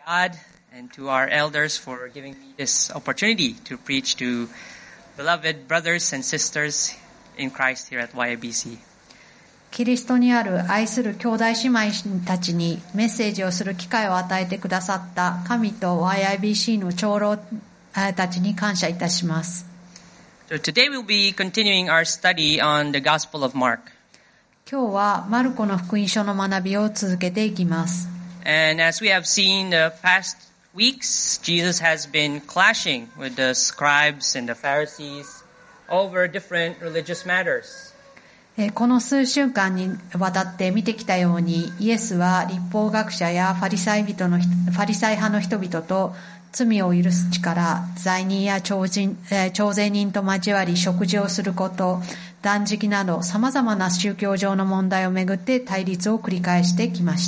God and to our elders for giving me this opportunity to preach to beloved brothers and sisters in Christ here at YIBC. キリストにある愛する兄弟姉妹たちにメッセージをする機会を与えてくださった神と YIBC の長老たちに感謝いたします。 So today we'll be continuing our study on the Gospel of Mark. 今日はマルコの福音書の学びを続けていきます。 And as we have seen the past weeks, Jesus has been clashing with the scribes and the Pharisees over different religious matters. この数週間にわたって見てきたように、イエスは立法学者やファリサイ派の人々と罪を許す力、罪人や徴税人と交わり食事をすること、断食など様々な宗教上の問題をめぐって対立を繰り返してきました。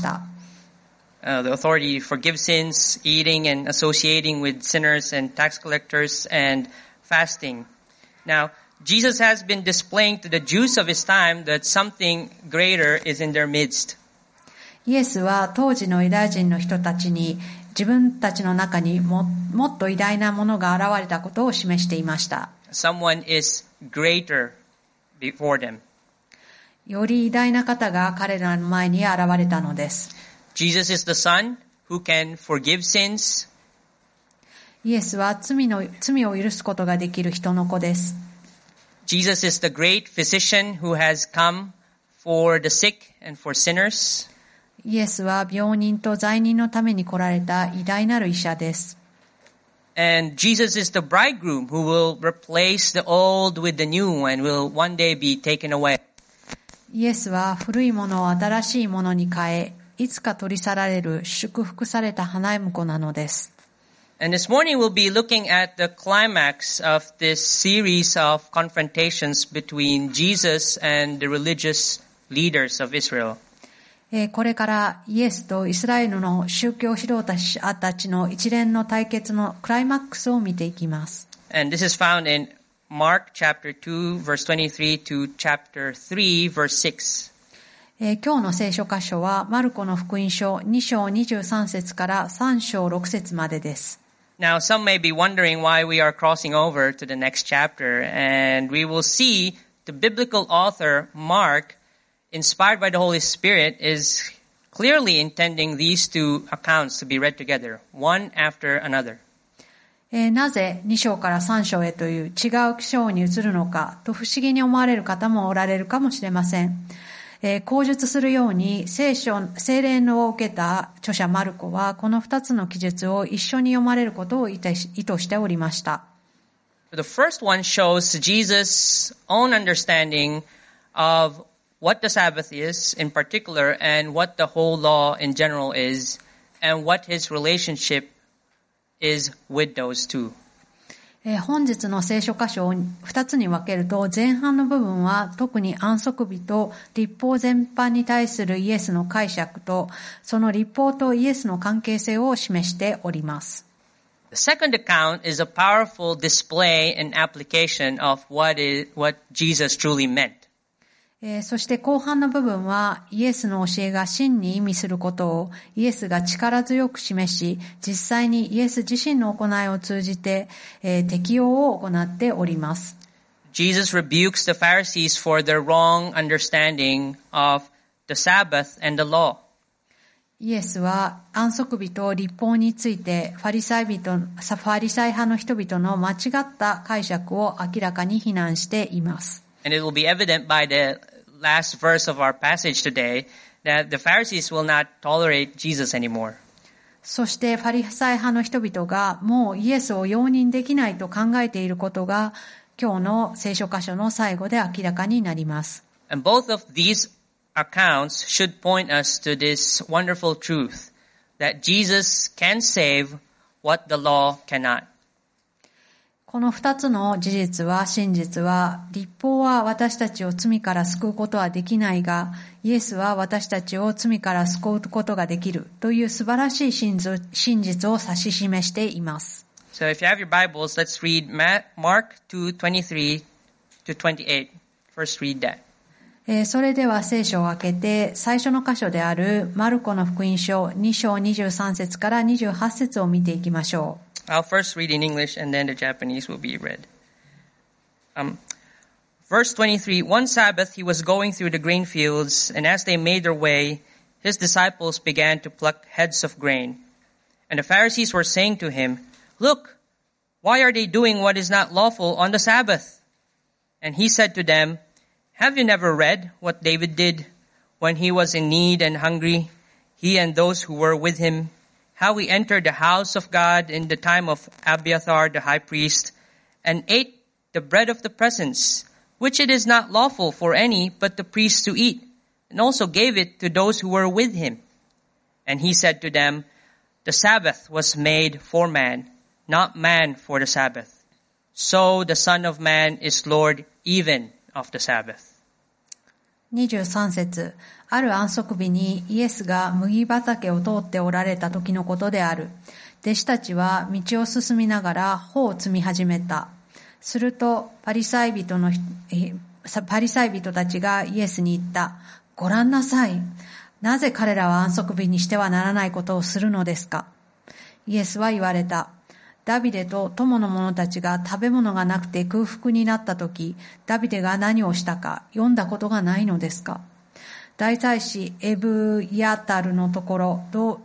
The authority to forgive sins, eating and associating with sinners and tax collectors, and fasting. Now, Jesus has been displaying to the Jews of his time that something greater is in their midst. イエスは当時のユダヤ人の人たちに自分たちの中にもっと偉大なものが現れたことを示していました。 Someone is greater before them. より偉大な方が彼らの前に現れたのです。 Jesus is the Son who can forgive sins. イエスは罪を許すことができる人の子です。 Jesus is the great physician who has come for the sick and for sinners. イエスは病人と罪人のために来られた偉大なる医者です。 And Jesus is the bridegroom who will replace the old with the new and will one day be taken away. イエスは古いものを新しいものに変え、いつか取り去られる祝福された花婿なのです。 And this morning we'll be looking at the climax of this series of confrontations between Jesus and the religious leaders of Israel. これからイエスとイスラエルの宗教指導者たちの一連の対決のクライマックスを見ていきます。 And this is found in Mark chapter 2 verse 23 to chapter 3 verse 6. 今日の聖書箇所はマルコの福音書2章23節から3章6節までです。 Now, some may be wondering why we are crossing over to the next chapter, and we will see the biblical author, Mark, inspired by the Holy Spirit, is clearly intending these two accounts to be read together, one after another. なぜ2章から3章へという違う章に移るのかと不思議に思われる方もおられるかもしれません。口述するように聖霊を受けた著者マルコはこの2つの記述を一緒に読まれることを意図しておりました。 The first one shows Jesus' own understanding of what the Sabbath is in particular and what the whole law in general is and what his relationship is with those two. 本日の聖書箇所を2つに分けると、前半の部分は特に安息日と律法全般に対するイエスの解釈と、その律法とイエスの関係性を示しております。 The second account is a powerful display and application of what Jesus truly meant. そして後半の部分はイエスの教えが真に意味することをイエスが力強く示し、実際にイエス自身の行いを通じて、適用を行っております。 Jesus rebukes the Pharisees for their wrong understanding of the Sabbath and the law. イエスは安息日と律法についてファリサイ派の人々の間違った解釈を明らかに非難しています。 And it will be evident by the last verse of our passage today that the Pharisees will not tolerate Jesus anymore. そしてファリサイ派の人々がもうイエスを容認できないと考えていることが今日の聖書箇所の最後で明らかになります。 And both of these accounts should point us to this wonderful truth that Jesus can save what the law cannot. この2つの真実は、律法は私たちを罪から救うことはできないが、イエスは私たちを罪から救うことができるという素晴らしい真実を指し示しています。 So if you have your Bibles, let's read Mark 2:23 to 28. First read that. それでは聖書を開けて、最初の箇所であるマルコの福音書2章23節から28節を見ていきましょう。 I'll first read in English and then the Japanese will be read. Verse 23, One Sabbath he was going through the grain fields, and as they made their way, his disciples began to pluck heads of grain. And the Pharisees were saying to him, Look, why are they doing what is not lawful on the Sabbath? And he said to them, Have you never read what David did when he was in need and hungry, he and those who were with him, how he entered the house of God in the time of Abiathar the high priest, and ate the bread of the presence, which it is not lawful for any but the priests to eat, and also gave it to those who were with him. And he said to them, The Sabbath was made for man, not man for the Sabbath. So the Son of Man is Lord even of the Sabbath. 23節、ある安息日にイエスが麦畑を通っておられた時のことである。弟子たちは道を進みながら穂を摘み始めた。するとパリサイ人たちがイエスに言った。ご覧なさい。なぜ彼らは安息日にしてはならないことをするのですか。イエスは言われた。ダビデと友の者たちが食べ物がなくて空腹になったとき、ダビデが何をしたか読んだことがないのですか。大祭司エブヤタルの頃、ど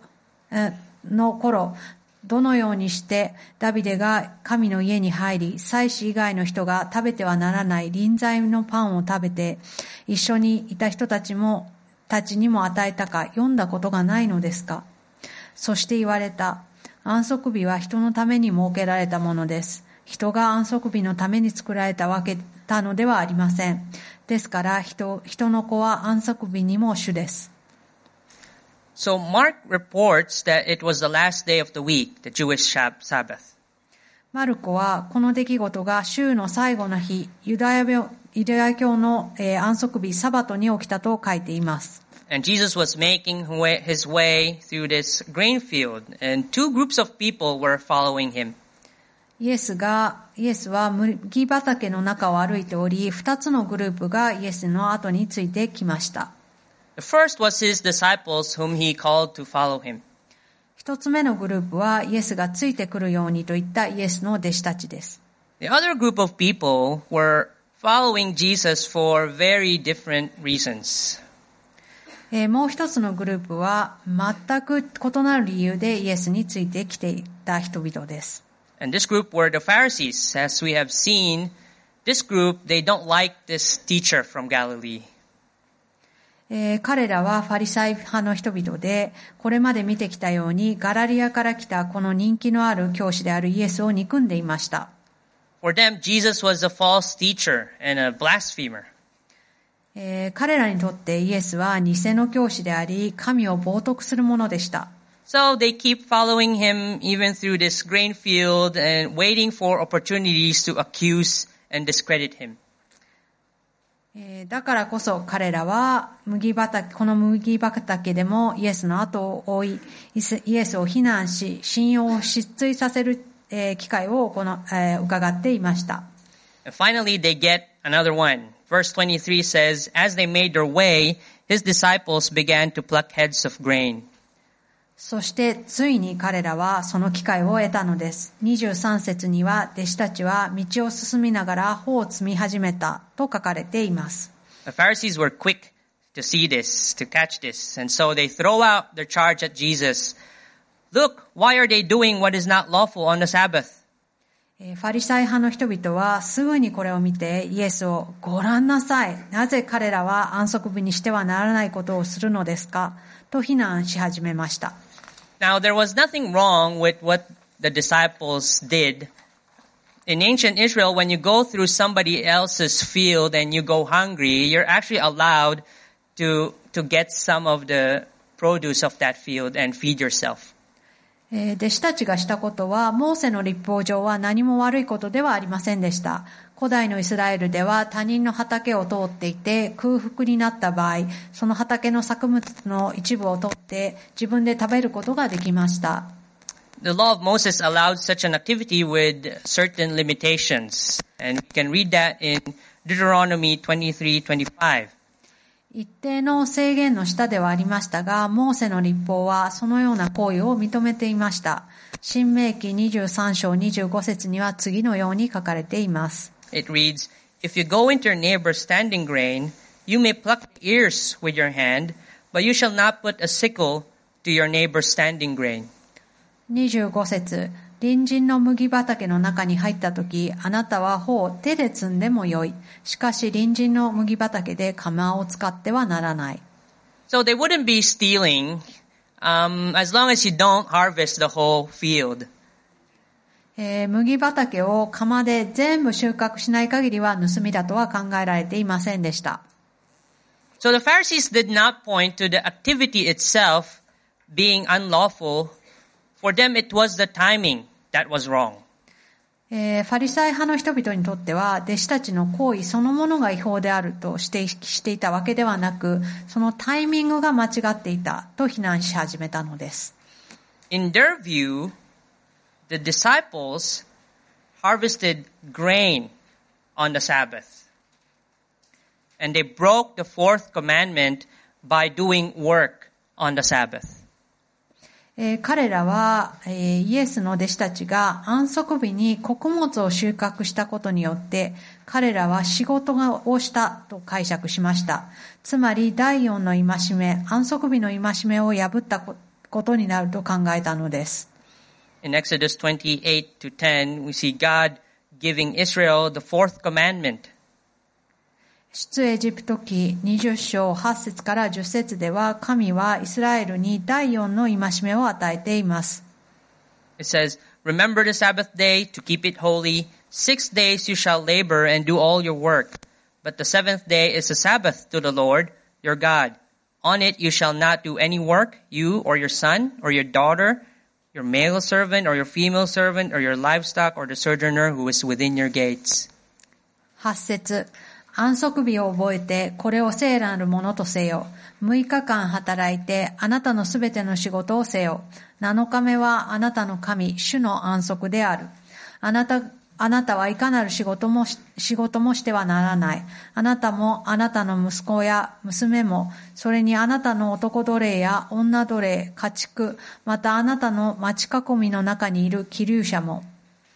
のようにしてダビデが神の家に入り、祭司以外の人が食べてはならない臨在のパンを食べて、一緒にいた人たちにも与えたか読んだことがないのですか。そして言われた。安息日は人のために設けられたものです。人が安息日のために作られたのではありません。ですから人の子は安息日にも主です。 So Mark reports that it was the last day of the week, the Jewish Sabbath. マルコはこの出来事が週の最後の日、ユダヤ教の安息日サバトに起きたと書いています。 And Jesus was making his way through this grain field, and two groups of people were following him. イエスは麦畑の中を歩いており、二つのグループがイエスの後についてきました。 The first was his disciples whom he called to follow him. 一つ目のグループはイエスがついてくるようにといったイエスの弟子たちです。 The other group of people were following Jesus for very different reasons. もう一つのグループは全く異なる理由でイエスについてきていた人々です。 And this group were the Pharisees. As we have seen, this group, they don't like this teacher from Galilee. 彼らはファリサイ派の人々で、これまで見てきたようにガラリアから来たこの人気のある教師であるイエスを憎んでいました。 For them, Jesus was a false teacher and a blasphemer. 彼らにとってイエスは偽の教師であり、神を冒涜するものでした。 So they keep following him even through this grain field and waiting for opportunities to accuse and discredit him. だからこそ彼らはこの麦畑でもイエスの後を追い、イエスを非難し、信用を失墜させる機会を伺っていました。 And finally, they get another one. Verse 23 says, As they made their way, his disciples began to pluck heads of grain. そしてついに彼らはその機会を得たのです。23節には弟子たちは道を進みながら穂を摘み始めたと書かれています。 The Pharisees were quick to see this, to catch this, and so they throw out their charge at Jesus. Look, why are they doing what is not lawful on the Sabbath? ファリサイ派の人々はすぐにこれを見てイエスをご覧なさい。なぜ彼らは安息日にしてはならないことをするのですかと非難し始めました。 Now, there was nothing wrong with what the disciples did. In ancient Israel, when you go through somebody else's field and you go hungry, you're actually allowed to get some of the produce of that field and feed yourself. 弟子たちがしたことは、モーセの律法上は何も悪いことではありませんでした。古代のイスラエルでは他人の畑を通っていて空腹になった場合、その畑の作物の一部を取って自分で食べることができました。 The law of Moses allowed such an activity with certain limitations, and we can read that in Deuteronomy 23:25. 一定の制限の下ではありましたが、モーセの律法はそのような行為を認めていました。申命記23章25節には次のように書かれています。 It reads, If you go into your neighbor's standing grain, you may pluck the ears with your hand, but you shall not put a sickle to your neighbor's standing grain. 25節、隣人の麦畑の中に入ったとき、あなたは穂を手で摘んでもよい。しかし隣人の麦畑で鎌を使ってはならない。 So they wouldn't be stealing, as long as you don't harvest the whole field. 麦畑を鎌で全部収穫しない限りは盗みだとは考えられていませんでした。 So the Pharisees did not point to the activity itself being unlawful. For them it was the timing that was wrong. ファリサイ派の人々にとっては、弟子たちの行為そのものが違法であると指摘していたわけではなく、そのタイミングが間違っていたと非難し始めたのです。 In their view, the disciples harvested grain on the Sabbath. And they broke the fourth commandment by doing work on the Sabbath. 彼らは、イエスの弟子たちが安息日に穀物を収穫したことによって彼らは仕事をしたと解釈しました。つまり第4の戒め、安息日の戒めを破ったことになると考えたのです。 In Exodus 28-10, we see God giving Israel the fourth commandment. 出エジプト記20章8節から10節では、神はイスラエルに第4の戒めを与えています。 It says, Remember the Sabbath day to keep it holy. 6 days you shall labor and do all your work. But the seventh day is a Sabbath to the Lord, your God. On it you shall not do any work, you or your son or your daughter, your male servant or your female servant or your livestock or the sojourner who is within your gates. 8節、安息日を覚えて、これを聖なるものとせよ。6日間働いて、あなたのすべての仕事をせよ。7日目はあなたの神、主の安息である。あなたはいかなる仕事もしてはならない。あなたも、あなたの息子や娘も、それにあなたの男奴隷や女奴隷、家畜、またあなたの町囲みの中にいる寄留者も。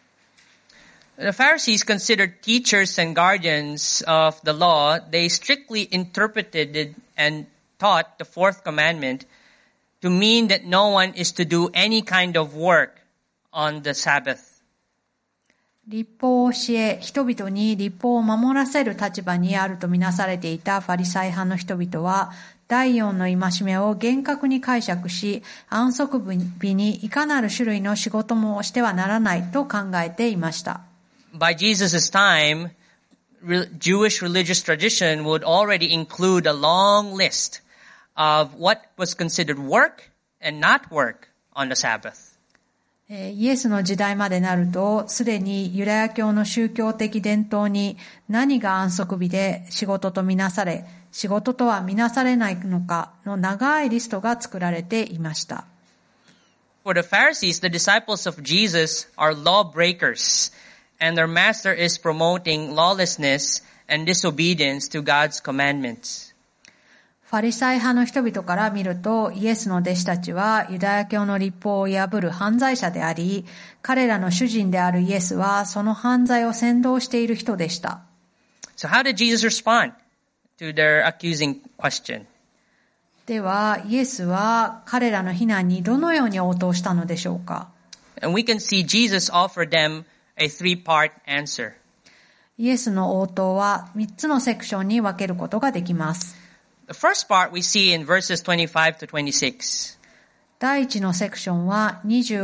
The Pharisees considered teachers and guardians of the law. They strictly interpreted and taught the fourth commandment to mean that no one is to do any kind of work on the Sabbath. 律法を教え、人々に律法を守らせる立場にあるとみなされていたファリサイ派の人々は、第4の戒めを厳格に解釈し、安息日にいかなる種類の仕事もしてはならないと考えていました。 By Jesus' time, Jewish religious tradition would already include a long list of what was considered work and not work on the Sabbath. イエスの時代までなると、すでにユダヤ教の宗教的伝統に何が安息日で仕事とみなされ、仕事とはみなされないのかの長いリストが作られていました。 For the Pharisees, the disciples of Jesus are lawbreakers.And their master is promoting lawlessness and disobedience to God's commandments. ファリサイ派の人々から見ると、イエスの弟子たちはユダヤ教の律法を破る犯罪者であり、彼らの主人であるイエスはその犯罪を扇動している人でした。 So how did Jesus respond to their accusing question? では、イエスは彼らの非難にどのように応答したのでしょうか。 And we can see Jesus offer them a three-part answer. イエスの応答は3つのセクションに分けることができます。 The first part we see in verses 25 to 26. 第1のセクションは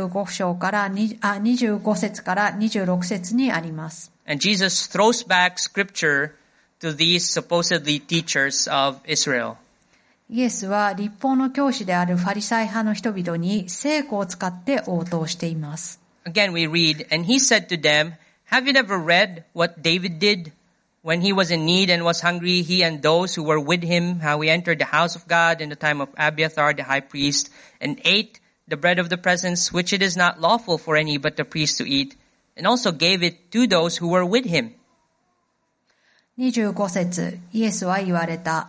25節から26節にあります。 And Jesus throws back scripture to these supposedly teachers of Israel. イエスは律法の教師であるファリサイ派の人々に聖句を使って応答しています。 Again we read, And he said to them, Have you never read what David did? When he was in need and was hungry, he and those who were with him, how he entered the house of God in the time of Abiathar the high priest, and ate the bread of the presence, which it is not lawful for any but the priest to eat, and also gave it to those who were with him. 25節、イエスは言われた。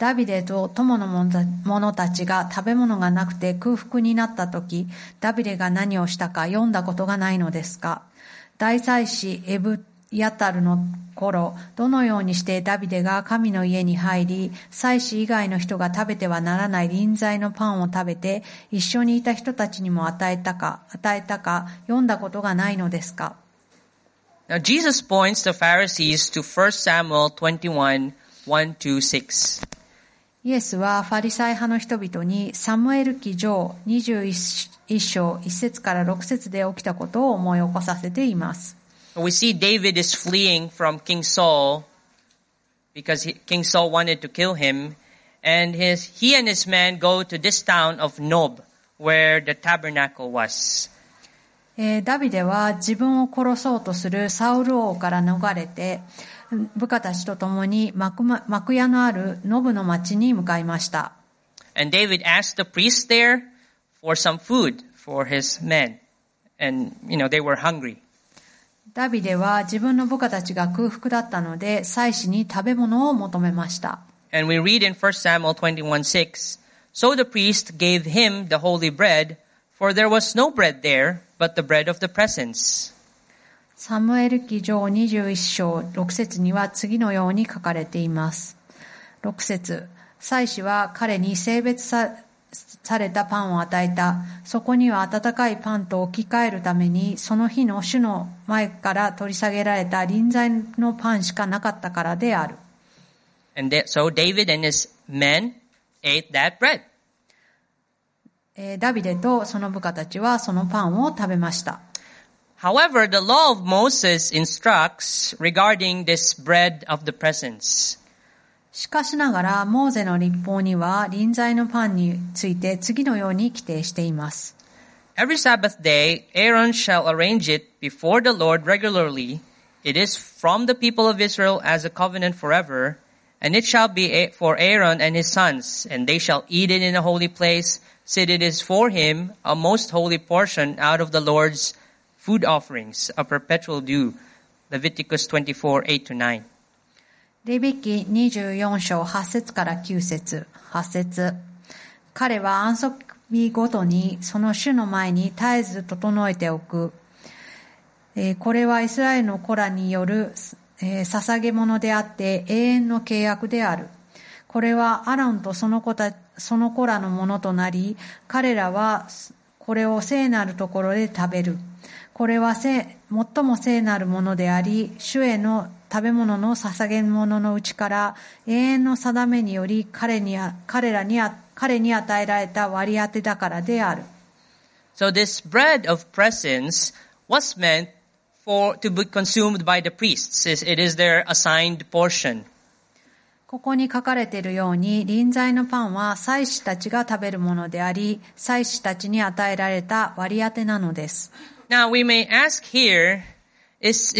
ダビデと友の者たちが食べ物がなくて空腹になったとき、ダビデが何をしたか読んだことがないのですか？大祭司エブヤタルの頃、どのようにしてダビデが神の家に入り、祭司以外の人が食べてはならない臨在のパンを食べて、一緒にいた人たちにも与えたか読んだことがないのですか？ Now Jesus points the Pharisees to 1 Samuel 21, 1-6. イエスはファリサイ派の人々にサムエル記上21章1節から6節で起きたことを思い起こさせています。 We see David is fleeing from King Saul because King Saul wanted to kill him, and he and his men go to this town of Nob, where the tabernacle was. ダビデは自分を殺そうとするサウル王から逃れて、部下たちと共に幕屋のあるノブの町に向かいました。 And David asked the priest there for some food for his men, and they were hungry. ダビデは自分の部下たちが空腹だったので、祭司に食べ物を求めました。 And we read in 1 Samuel 21:6, So the priest gave him the holy bread, for there was no bread there, but the bread of the presence. サムエル記上21章6節には次のように書かれています。6節、祭司は彼に聖別されたパンを与えた。そこには温かいパンと置き換えるために、その日の主の前から取り下げられた臨在のパンしかなかったからである。 So David and his men ate that bread. ダビデとその部下たちはそのパンを食べました。 However, the law of Moses instructs regarding this bread of the presence. しかしながら、モーゼの律法には臨在のパンについて次のように規定しています。 Every Sabbath day, Aaron shall arrange it before the Lord regularly. It is from the people of Israel as a covenant forever, and it shall be for Aaron and his sons, and they shall eat it in a holy place, since it is for him a most holy portion out of the Lord's food offerings, a perpetual due. Leviticus 24, 8-9. レビ記24章8節から9節8節、彼は安息日ごとにその主の前に絶えず整えておく。これはイスラエルの子らによる、捧げ物であって永遠の契約である。これはアロンとその子らのものとなり、彼らはこれを聖なるところで食べる。これは最も聖なるものであり、主への食べ物の捧げ物のうちから永遠の定めにより彼に与えられた割り当てだからである。 So this bread of presence was meant to be consumed by the priests. It is their assigned portion. ここに書かれているように、臨在のパンは祭司たちが食べるものであり、祭司たちに与えられた割り当てなのです。 Now we may ask here, is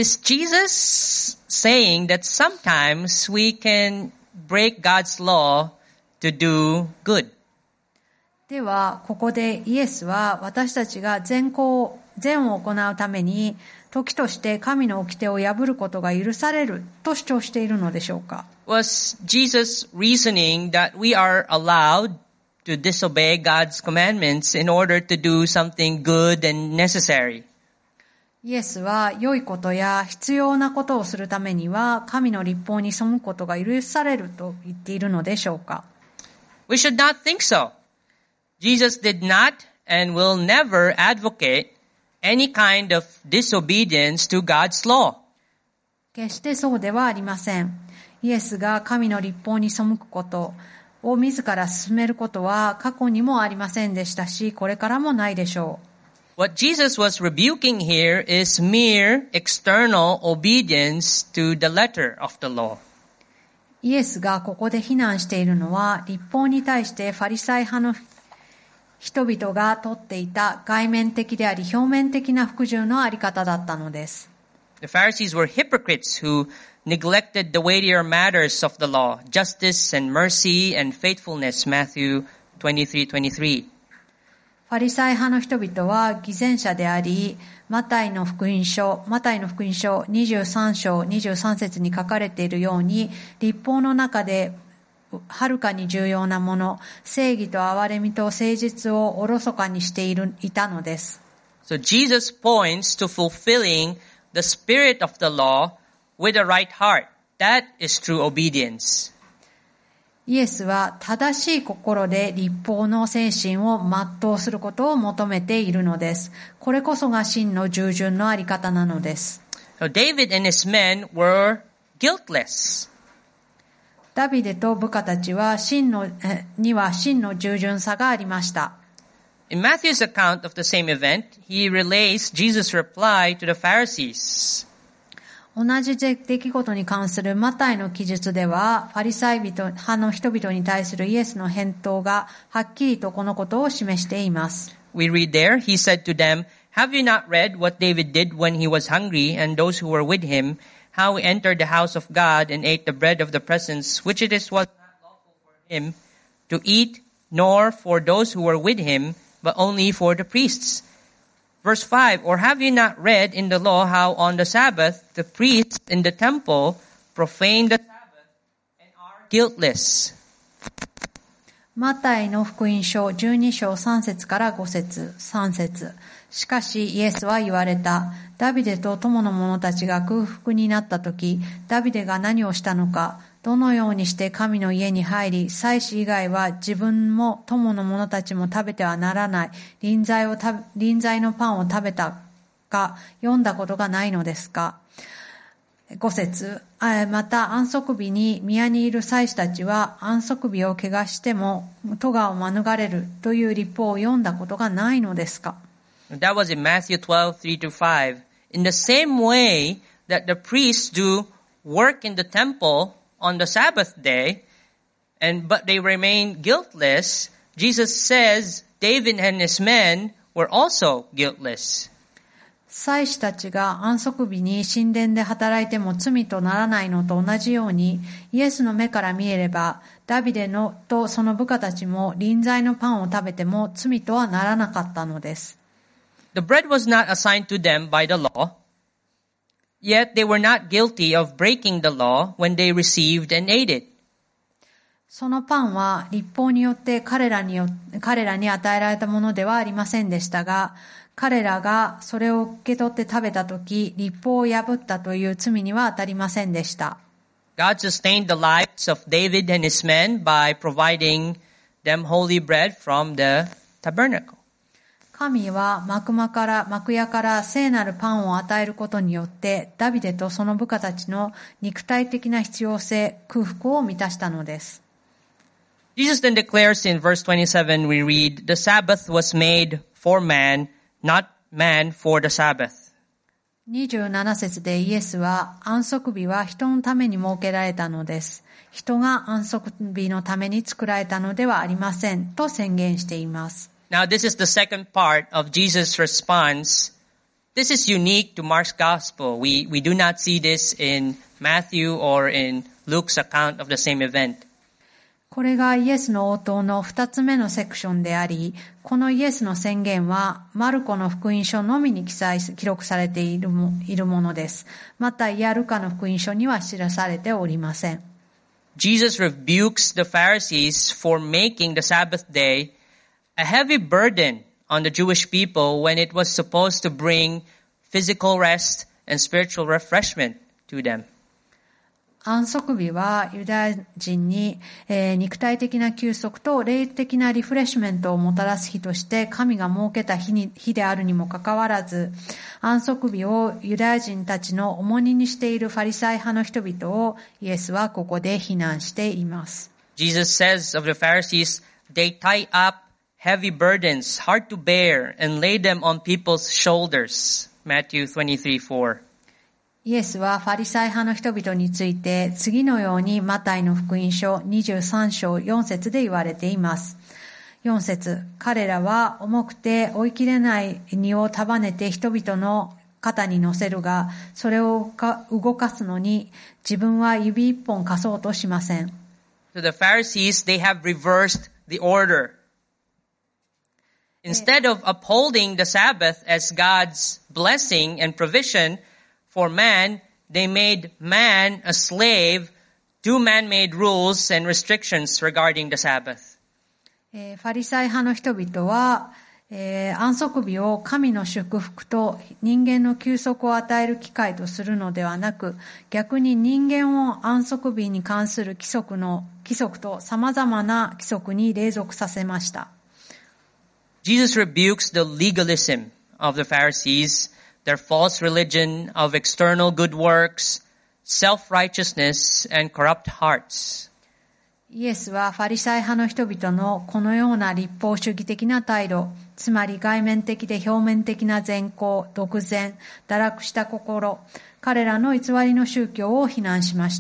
Jesus saying that sometimes we can break God's law to do good? では、ここでイエスは私たちが善を行うために、時として神の掟を破ることが許されると主張しているのでしょうか？ Was Jesus reasoning that we are allowed to disobey God's commandments in order to do something good and necessary? イエスは良いことや必要なことをするためには神の律法に背くことが許されると言っているのでしょうか？ We should not think so. Jesus did not and will never advocate any kind of disobedience to God's law. 決してそうではありません。イエスが神の律法に背くことを自ら進めることは過去にもありませんでしたし、これからもないでしょう。 What Jesus was rebuking here is mere external obedience to the letter of the law. イエスがここで非難しているのは、律法に対してファリサイ派の人々が取っていた外面的であり表面的な服従のあり方だったのです。 The Pharisees were hypocrites who neglected the weightier matters of the law, justice and mercy and faithfulness, Matthew 23:23. ファリサイ派の人々は偽善者であり、マタイの福音書23章23節に書かれているように、律法の中ではるかに重要なもの、正義と憐れみと誠実をおろそかにしていたのです。 So Jesus points to fulfilling the spirit of the law with a right heart. That is true obedience. イエスは正しい心で律法の精神を全うすることを求めているのです。これこそが真の従順のあり方なのです。 So David and his men were guiltless. ダビデと部下たちは真の従順さがありました。 In Matthew's account of the same event, he relays Jesus' reply to the Pharisees. 同じ出来事に関するマタイの記述では、ファリサイ派の人々に対するイエスの返答がはっきりとこのことを示しています。 We read there, he said to them, Have you not read what David did when he was hungry and those who were with him, how he entered the house of God and ate the bread of the presence, which it was not lawful for him to eat, nor for those who were with him, but only for the priests? Verse 5, Or have you not read in the law how on the Sabbath the priests in the temple profane the Sabbath and are guiltless? マタイの福音書12章3節から5節3節しかしイエスは言われた。ダビデと友の者たちが空腹になったとき、ダビデが何をしたのか、どのようにして神の家に入り、祭司以外は自分も友の者たちも食べてはならない臨在のパンを食べたか読んだことがないのですか。5節また安息日に宮にいる祭司たちは安息日を汚しても咎を免れるという律法を読んだことがないのですか。 That was in Matthew 12:3-5. In the same way that the priests do work in the temple on the Sabbath day, but they remain guiltless, Jesus says David and his men were also guiltless. 祭司たちが安息日に神殿で働いても罪とならないのと同じように、イエスの目から見えれば、ダビデとその部下たちも臨在のパンを食べても罪とはならなかったのです。 The bread was not assigned to them by the law, yet they were not guilty of breaking the law when they received and ate it. そのパンは律法によって彼らに与えられたものではありませんでしたが、彼らがそれを受け取って食べたとき、律法を破ったという罪には当たりませんでした。 God sustained the lives of David and his men by providing them holy bread from the tabernacle. 神は幕屋から聖なるパンを与えることによって、ダビデとその部下たちの肉体的な必要性、空腹を満たしたのです。 Jesus then declares in verse 27, we read, The Sabbath was made for man, not man for the Sabbath. 27節でイエスは安息日は人のために設けられたのです。人が安息日のために作られたのではありませんと宣言しています。 Now this is the second part of Jesus' response. This is unique to Mark's gospel. We do not see this in Matthew or in Luke's account of the same event. これがイエスの応答の2つ目のセクションであり、このイエスの宣言はマルコの福音書のみに記録されているものです。またルカの福音書には記されておりません。 Jesus rebukes the Pharisees for making the Sabbath day a heavy burden on the Jewish people when it was supposed to bring physical rest and spiritual refreshment to them. 安息日はユダヤ人に、肉体的な休息と霊的なリフレッシュメントをもたらす日として神が設けた日であるにもかかわらず、安息日をユダヤ人たちの重荷にしているファリサイ派の人々をイエスはここで非難しています。 Jesus says of the Pharisees, they tie up heavy burdens, hard to bear, and lay them on people's shoulders. Matthew 23:4. イエスはファリサイ派の人々について次のようにマタイの福音書23章4節で言われています。4節、彼らは重くて追いきれない荷を束ねて人々の肩に乗せるが、それを動かすのに自分は指一本貸そうとしません。 So the Pharisees, they have reversed the order. Instead of upholding the Sabbath as God's blessing and provision for man, they made man a slave two man-made rules and restrictions regarding the Sabbath. ファリサイ派の人々は、安息日を神の祝福と人間の休息を与える機会とするのではなく、逆に人間を安息日に関する規則と様々な規則に隷属させました。 Jesus rebukes the legalism of the Pharisees, their false religion of external good works, self-righteousness, and corrupt hearts. イエスはファリサイ派の人々のこのような立法主義的な態度、つまり外面的で表面的な善行、独善、堕落した心、彼らの偽りの宗教を非難しました。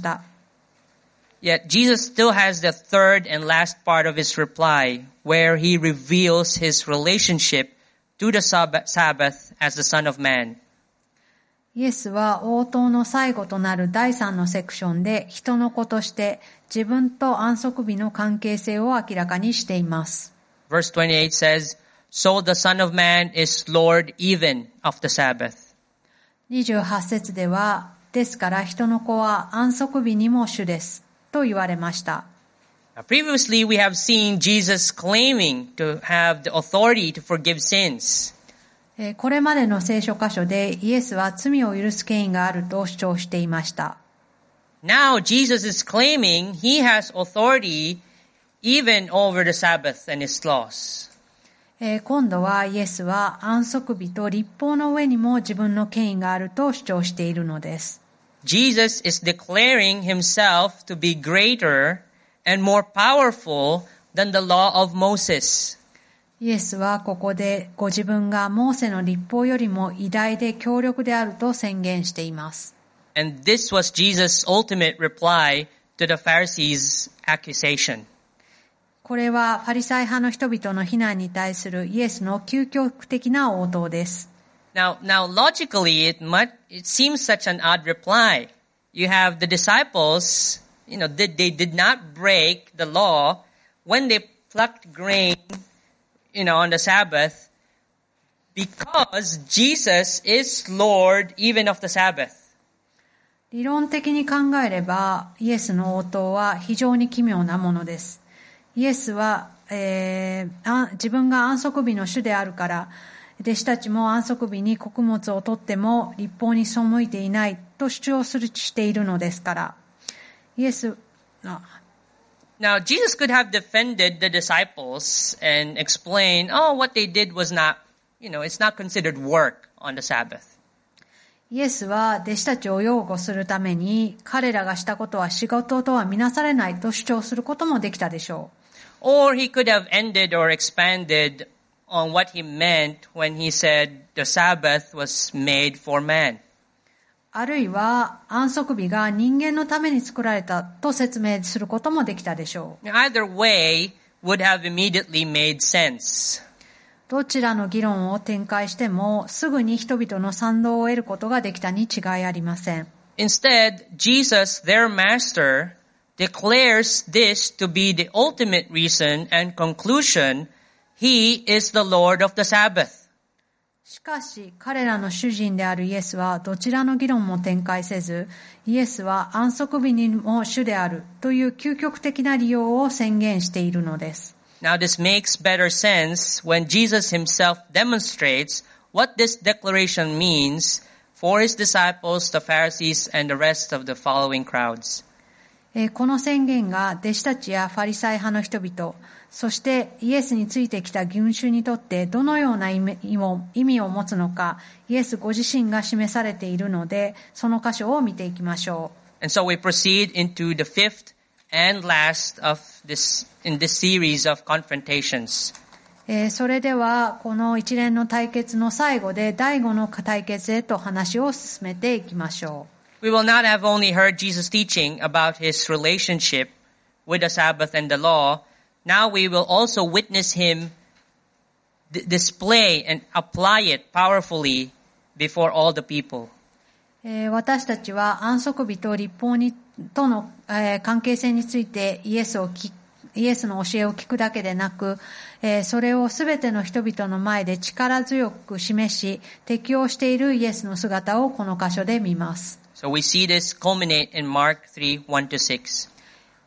Yet Jesus still has the third and last part of his reply, where he reveals his relationship to the Sabbath as the Son of Man. イエスは応答の最後となる第3のセクションで人の子として自分と安息日の関係性を明らかにしています。 Verse 28 says, So the Son of Man is Lord even of the Sabbath. 28節では、ですから人の子は安息日にも主ですと言われました。 Now, previously we have seen Jesus claiming to have the authority to forgive sins. これまでの聖書箇所でイエスは罪を許す権威があると主張していました。 Now Jesus is claiming he has authority even over the Sabbath and its laws. 今度はイエスは安息日と律法の上にも自分の権威があると主張しているのです。 Jesus is declaring himself to be greater and more powerful than the law of Moses. イエスはここでご自分がモーセの律法よりも偉大で強力であると宣言しています。 And this was Jesus' ultimate reply to the Pharisees' accusation. これはファリサイ派の人々の非難に対するイエスの究極的な応答です。 Now logically, it seems such an odd reply. You have the disciples, they did not break the law when they plucked grain, on the Sabbath, because Jesus is Lord even of the Sabbath. 理論的に考えれば、イエスの応答は非常に奇妙なものです。イエスは、自分が安息日の主であるから、弟子たちも安息日に穀物を取っても律法に背いていないと主張しているのですから。イエス、 Now, Jesus could have defended the disciples and explained, what they did was not, it's not considered work on the Sabbath. イエスは弟子たちを擁護するために彼らがしたことは仕事とはみなされないと主張することもできたでしょう。Or he could have ended or expanded on what he meant when he said the Sabbath was made for man. あるいは安息日が人間のために作られたと説明することもできたでしょう。 Either way would have immediately made sense. どちらの議論を展開してもすぐに人々の賛同を得ることができたに違いありません。 Instead, Jesus, their master, declares this to be the ultimate reason and conclusion. He is the Lord of the Sabbath. しかし彼らの主人であるイエスはどちらの議論も展開せず、イエスは安息日にも主であるという究極的な利用を宣言しているのです。 Now this makes better sense when Jesus himself demonstrates what this declaration means for his disciples, the Pharisees, and the rest of the following crowds. この宣言が弟子たちやファリサイ派の人々、そしてイエスについてきた群衆にとってどのような意味を持つのか、イエスご自身が示されているので、その箇所を見ていきましょう。 And so we proceed into the fifth and last in this series of confrontations. それではこの一連の対決の最後で第5の対決へと話を進めていきましょう。We will not have only heard Jesus teaching about his relationship with the Sabbath and the law. Now we will also witness him display and apply it powerfully before all the people. 私たちは安息日と律法との関係性についてイエスの教えを聞くだけでなく、それをすべての人々の前で力強く示し、適応しているイエスの姿をこの箇所で見ます。 So we see this culminate in Mark 3:1-6.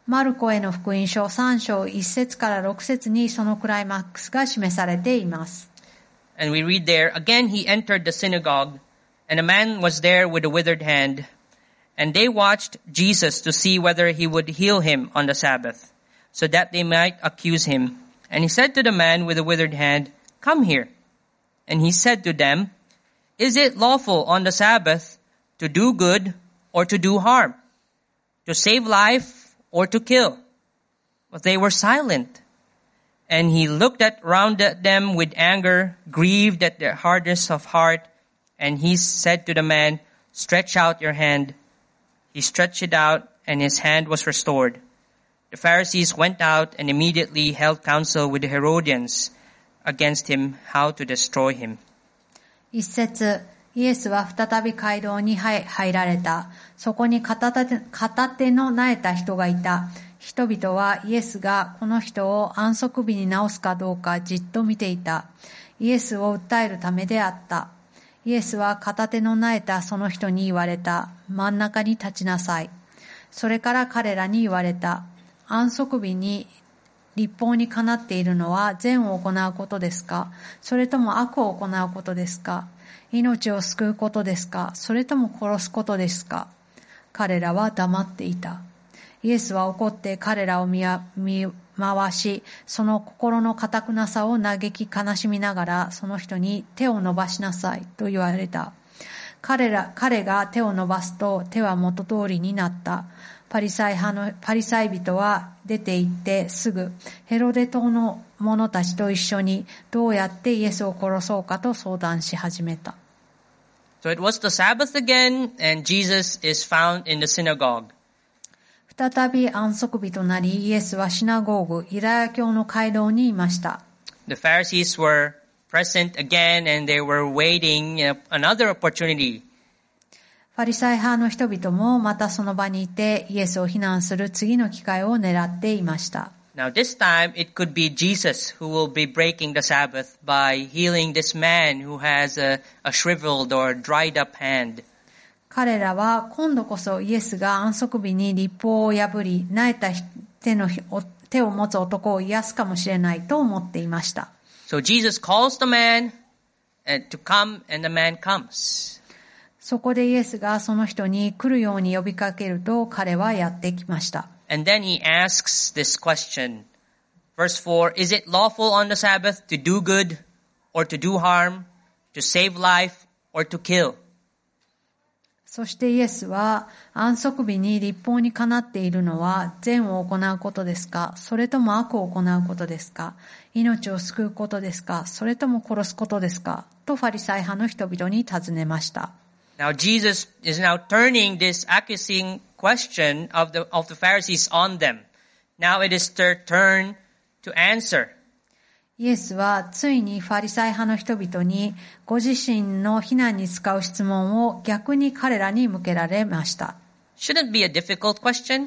マルコへの福音書3章1節から6節にそのクライマックスが示されています。 And we read there, again he entered the synagogue, and a man was there with a withered hand. And they watched Jesus to see whether he would heal him on the Sabbath, so that they might accuse him. And he said to the man with the withered hand, "Come here." And he said to them, "Is it lawful on the Sabbath to do good or to do harm, to save life or to kill?" But they were silent. And he looked round at them with anger, grieved at their hardness of heart. And he said to the man, "Stretch out your hand." He stretched it out, and his hand was restored. The Pharisees went out and immediately held counsel with the Herodians against him, how to destroy him. 一節、イエスは再び街道に入られた。そこに片手のなえた人がいた。人々はイエスがこの人を安息日に治すかどうかじっと見ていた。イエスを訴えるためであった。イエスは片手のなえたその人に言われた。真ん中に立ちなさい。それから彼らに言われた。安息日に律法にかなっているのは善を行うことですか？それとも悪を行うことですか？命を救うことですか？それとも殺すことですか？彼らは黙っていた。イエスは怒って彼らを見回し、その心の堅くなさを嘆き悲しみながら、その人に手を伸ばしなさいと言われた。彼が手を伸ばすと手は元通りになった。パリサイ人は出て行ってすぐヘロデ島の者たちと一緒にどうやってイエスを殺そうかと相談し始めた。 So it was the Sabbath again, and Jesus is found in the synagogue. 再び安息日となり、イエスはシナゴーグ、ユダヤ教の街道にいました。 The Pharisees were present again, and they were waiting another opportunity. ファリサイ派の人々もまたその場にいて、イエスを非難する次の機会を狙っていました。 Now this time it could be Jesus who will be breaking the Sabbath by healing this man who has a shriveled or dried up hand. 彼らは今度こそイエスが安息日に律法を破り、なえた手を持つ男を癒すかもしれないと思っていました。 So Jesus calls the man to come, and the man comes. そこでイエスがその人に来るように呼びかけると彼はやってきました。 And then he asks this question. Verse 4, "Is it lawful on the Sabbath to do good or to do harm, to save life or to kill?" そしてイエスは安息日に律法にかなっているのは善を行うことですか？それとも悪を行うことですか？命を救うことですか？それとも殺すことですか？とファリサイ派の人々に尋ねました。 Now Jesus is now turning this accusing question of the Pharisees on them. Now it is their turn to answer. イエスはついにファリサイ派の人々にご自身の非難に使う質問を逆に彼らに向けられました。 Shouldn't be a difficult question?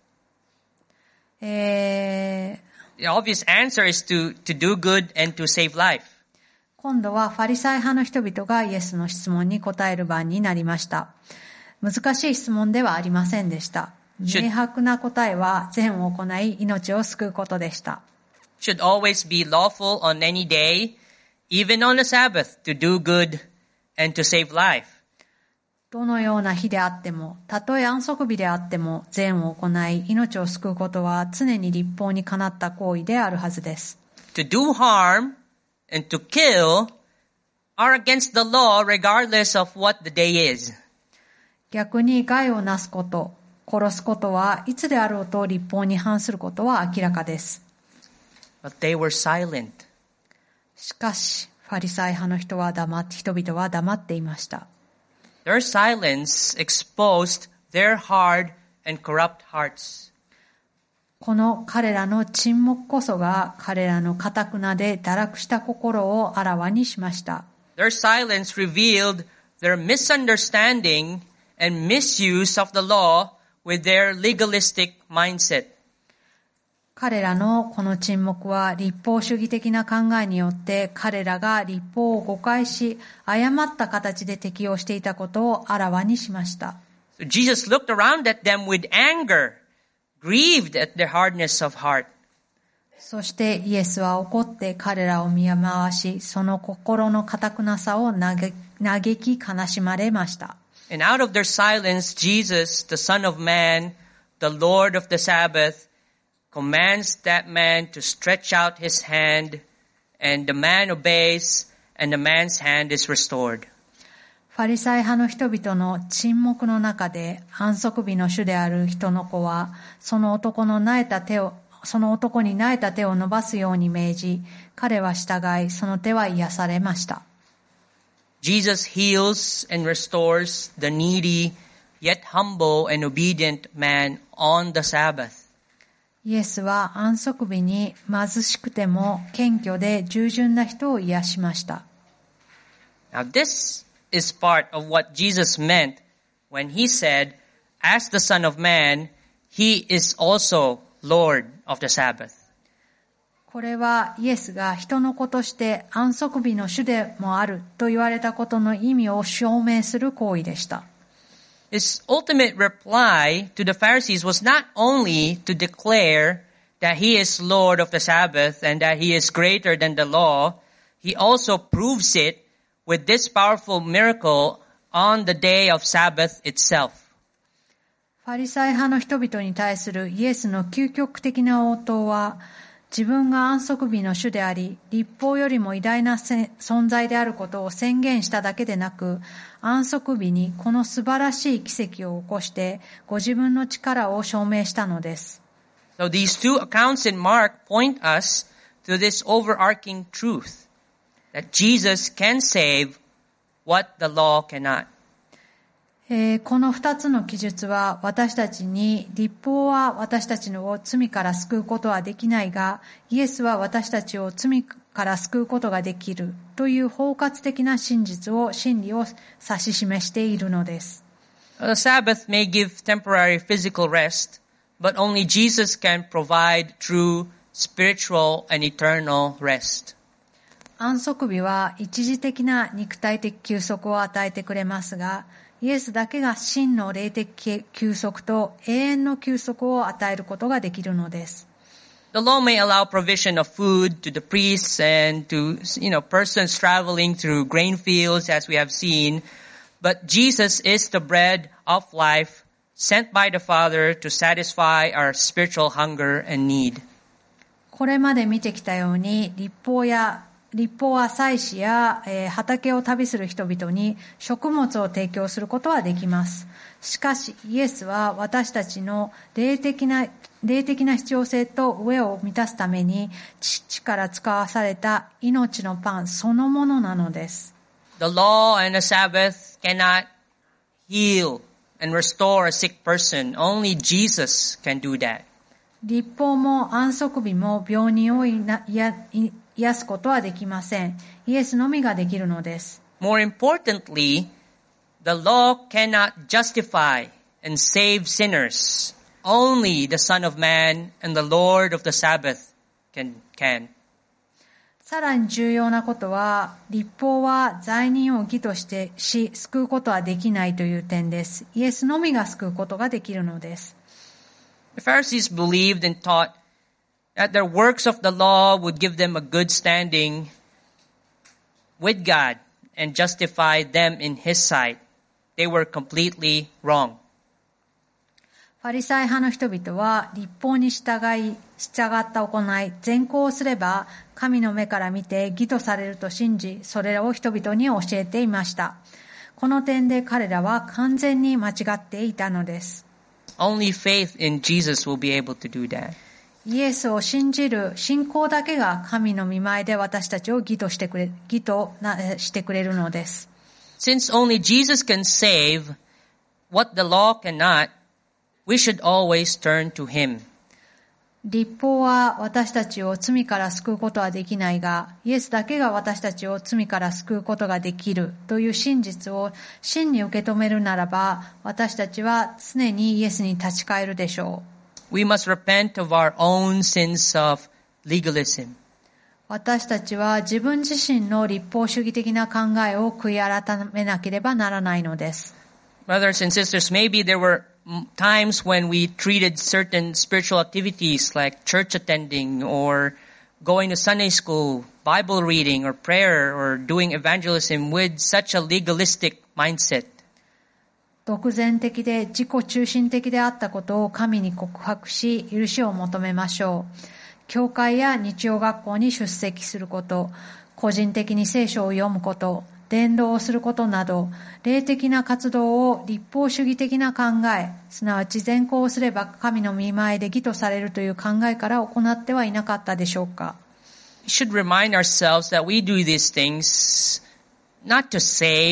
The obvious answer is to do good and to save life. 今度はファリサイ派の人々がイエスの質問に答える番になりました。難しい質問ではありませんでした。明白な答えは善を行い命を救うことでした。 Should always be lawful on any day, even on the Sabbath, to do good and to save life. どのような日であっても、たとえ安息日であっても、善を行い、命を救うことは常に律法にかなった行為であるはずです。 To do harm and to kill are against the law regardless of what the day is. 逆に害をなすこと、殺すことはいつであろうと律法に反することは明らかです。 But they were silent. しかし、ファリサイ派の人々は黙っていました。 Their silence exposed their hard and corrupt hearts. この彼らの沈黙こそが彼らの堅くなで堕落した心をあらわにしました。 Their silence revealed their misunderstanding and misuse of the law with their legalistic mindset. 彼らのこの沈黙は律法主義的な考えによって彼らが律法を誤解し誤った形で適用していたことをあらわにしました。 So Jesus looked around at them with anger grieved at their hardness of heart. そしてイエスは怒って彼らを見回し、その心の堅くなさを嘆き悲しまれました。 And out of their silence, Jesus, the Son of Man, the Lord of the Sabbath, commands that man to stretch out his hand, and the man obeys, and the man's hand is restored. ファリサイ派の人々の沈黙の中で、安息日の主である人の子は、その男に苗えた手を伸ばすように命じ、彼は従い、その手は癒されました。 Jesus heals and restores the needy, yet humble and obedient man on the Sabbath. イエスは安息日に貧しくても謙虚で従順な人を癒しました。 Now this is part of what Jesus meant when he said, as the Son of Man, he is also Lord of the Sabbath. これはイエスが人の子として安息日の主でもあると言われたことの意味を証明する行為でした。 His ultimate reply to the Pharisees was not only to declare that he is Lord of the Sabbath and that he is greater than the law, he also proves it with this powerful miracle on the day of Sabbath itself. ファリサイ派の人々に対するイエスの究極的な応答は、自分が安息日の主であり、律法よりも偉大な存在であることを宣言しただけでなく、安息日にこの素晴らしい奇跡を起こして、ご自分の力を証明したのです。 So these two accounts in Mark point us to this overarching truth, that Jesus can save what the law cannot. この二つの記述は私たちに、律法は私たちを罪から救うことはできないが、イエスは私たちを罪から救うことができるという包括的な真理を指し示しているのです。 The Sabbath may give temporary physical rest, but only Jesus can provide true spiritual and eternal rest. 安息日は一時的な肉体的休息を与えてくれますが、イエスだけが真の霊的休息と永遠の休息を与えることができるのです。 The law may allow provision of food to the priests and to, persons traveling through grain fields as we have seen, but Jesus is the bread of life sent by the Father to satisfy our spiritual hunger and need. これまで見てきたように、律法は祭司や、畑を旅する人々に食物を提供することはできます。しかしイエスは私たちの霊的な必要性と飢えを満たすために父から使わされた命のパンそのものなのです。 The law and the Sabbath cannot heal and restore a sick person. Only Jesus can do that. 律法も安息日も病人を癒すことはできません。イエスのみができるのです。 More importantly, the law cannot justify and save sinners. Only the Son of Man and the Lord of the Sabbath can. さらに重要なことは、律法は罪人を義として救うことはできないという点です。イエスのみが救うことができるのです。 The Pharisees believed and taught that their works of the law would give them a good standing with God and justify them in His sight. They were completely wrong. ファリサイ派の人々は律法に従った行い、善行をすれば神の目から見て義とされると信じ、それらを人々に教えていました。この点で彼らは完全に間違っていたのです。 Only faith in Jesus will be able to do that. イエスを信じる信仰だけが神の御前で私たちを義としてくれるのです。 Since only Jesus can save what the law cannot, we should always turn to Him. 律法は私たちを罪から救うことはできないが、イエスだけが私たちを罪から救うことができるという真実を真に受け止めるならば、私たちは常にイエスに立ち返るでしょう。 We must repent of our own sins of legalism. 私たちは自分自身の律法主義的な考えを悔い改めなければならないのです。 Brothers and sisters, maybe there were times when we treated certain spiritual activities like church attending or going to Sunday school, Bible reading or prayer or doing evangelism with such a legalistic mindset. 独善的で自己中心的であったことを神に告白し、許しを求めましょう。教会や日曜学校に出席すること、個人的に聖書を読むこと、伝道をすることなど、霊的な活動を立法主義的な考え、すなわち善行をすれば神の御前で義とされるという考えから行ってはいなかったでしょうか。 We should remind ourselves that we do these things not to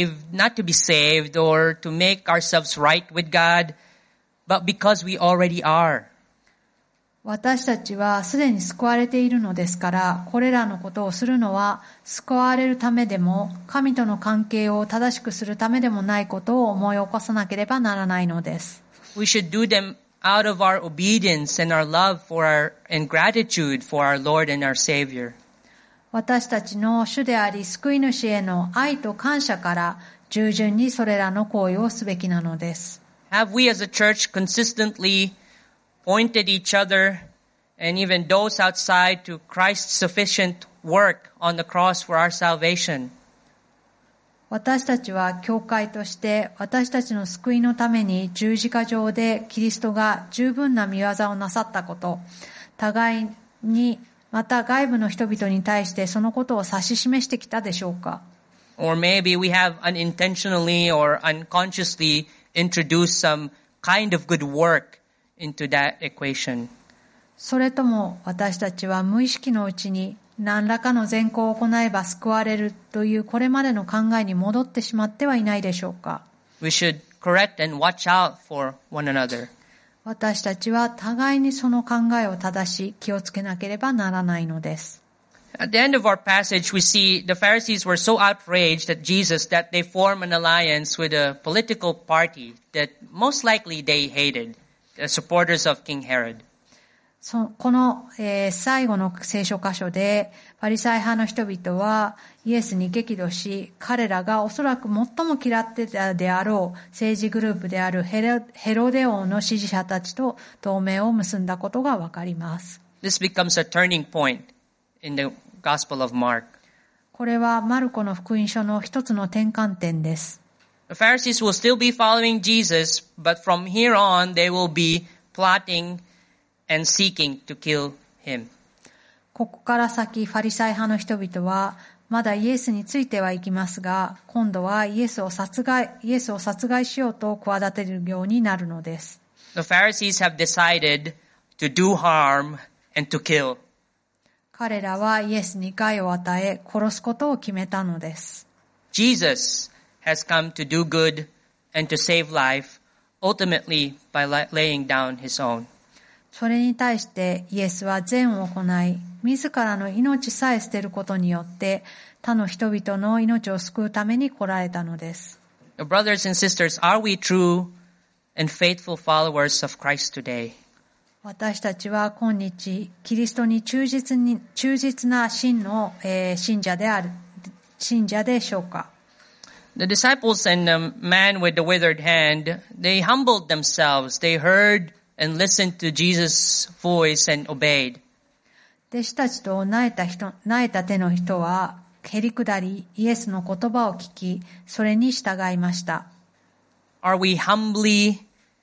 be saved or to make ourselves right with God, but because we already are. 私たちはすでに救われているのですから、これらのことをするのは救われるためでも、神との関係を正しくするためでもないことを思い起こさなければならないのです。 We should do them out of our obedience and our love and gratitude for our Lord and our Savior. 私たちの主であり救い主への愛と感謝から従順にそれらの行為をすべきなのです。 Have we as a church consistently pointed each other and even those outside to Christ's sufficient work on the cross for our salvation? 私たちは教会として私たちの救いのために十字架上でキリストが十分な御業をなさったこと、互いにまた外部の人々に対してそのことを指し示してきたでしょうか。 Or maybe we have unintentionally or unconsciously introduced some kind of good work into that equation. それとも私たちは無意識のうちに何らかの善行を行えば救われるというこれまでの考えに戻ってしまってはいないでしょうか。 We should correct and watch out for one another. 私たちは互いにその考えを正し気をつけなければならないのです。 At the end of our passage, we see the Pharisees were so outraged at Jesus that they formed an alliance with a political party that most likely they hated, the supporters of King Herod. この、最後の聖書箇所でパリサイ派の人々はイエスに激怒し、彼らがおそらく最も嫌ってたであろう政治グループであるヘロデ王の支持者たちと同盟を結んだことがわかります。 This becomes a turning point in the Gospel of Mark. これはマルコの福音書の一つの転換点です。 The Pharisees will still be following Jesus, but from here on they will be plotting and seeking to kill him. ここから先、ファリサイ派の人々は、まだイエスについてはいきますが、今度はイエスを殺害しようと企てるようになるのです。 The Pharisees have decided to do harm and to kill. 彼らはイエスに害を与え、殺すことを決めたのです。 Jesus has come to do good and to save life, ultimately by laying down his own. それに対してイエスは善を行い、自らの命さえ捨てることによって他の人々の命を救うために来られたのです。 Brothers and sisters, are we true and faithful followers of Christ today? 私たちは今日キリストに忠実な真の、信者でしょうか。 The disciples and the man with the withered hand, they humbled themselves. They heard and listened to Jesus' voice and obeyed. 弟子たちと萎えた手の人はへりくだりイエスの言葉を聞き、それに従いました。 Are we humbly,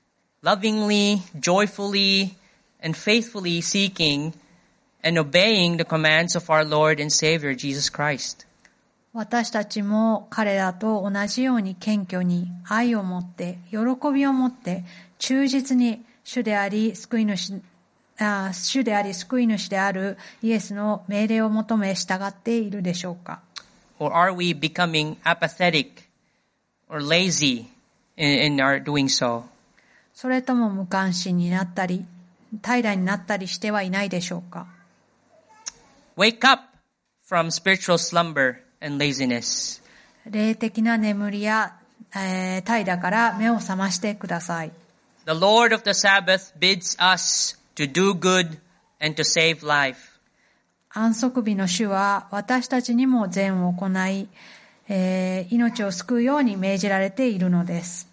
lovingly, joyfully, and faithfully seeking and obeying the commands of our Lord and Savior Jesus Christ? 私たちも彼らと同じように謙虚に愛を持って喜びを持って忠実に主であり救い主であるイエスの命令を求め従っているでしょうか。 Or are we becoming apathetic or lazy in our doing so? それとも無関心になったり怠惰になったりしてはいないでしょうか。 Wake up from spiritual slumber and laziness. 霊的な眠りや、怠惰から目を覚ましてください。 The Lord of the Sabbath bids us to do good and to save life. 安息日の主は私たちにも善を行い、命を救うように命じられているのです。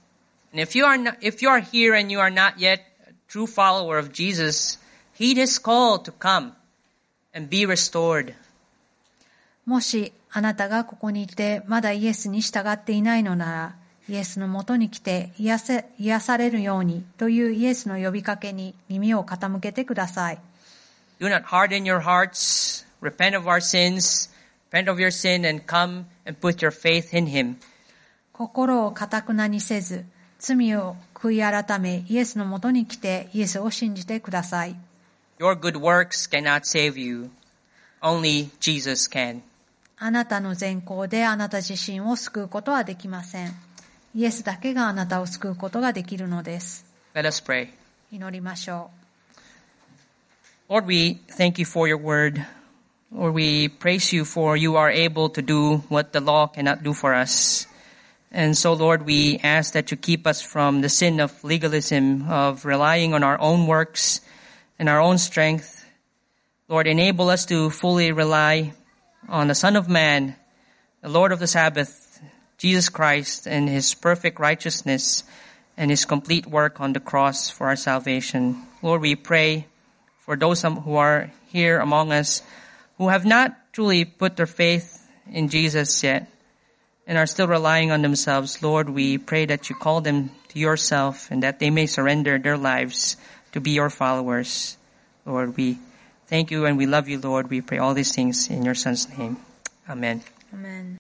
And if you are here and you are not yet a true follower of Jesus, heed his call to come and be restored. もしあなたがここにいてまだイエスに従っていないのなら、イエスのもとに来て癒されるようにというイエスの呼びかけに耳を傾けてください。 Do not harden your hearts. Repent of our sins. Repent of your sin and come and put your faith in him. 心を堅くなにせず、罪を悔い改め、イエスのもとに来てイエスを信じてください。 Your good works cannot save you. Only Jesus can. あなたの善行であなた自身を救うことはできません。イエスだけがあなたを救うことができるのです。 Let us pray. 祈りましょう。Lord, we thank you for your word. Lord, we praise you for you are able to do what the law cannot do for us. And so, Lord, we ask that you keep us from the sin of legalism, of relying on our own works and our own strength. Lord, enable us to fully rely on the Son of Man, the Lord of the Sabbath, Jesus Christ, and his perfect righteousness and his complete work on the cross for our salvation. Lord, we pray for those who are here among us who have not truly put their faith in Jesus yet and are still relying on themselves. Lord, we pray that you call them to yourself and that they may surrender their lives to be your followers. Lord, we thank you and we love you, Lord. We pray all these things in your Son's name. Amen. Amen.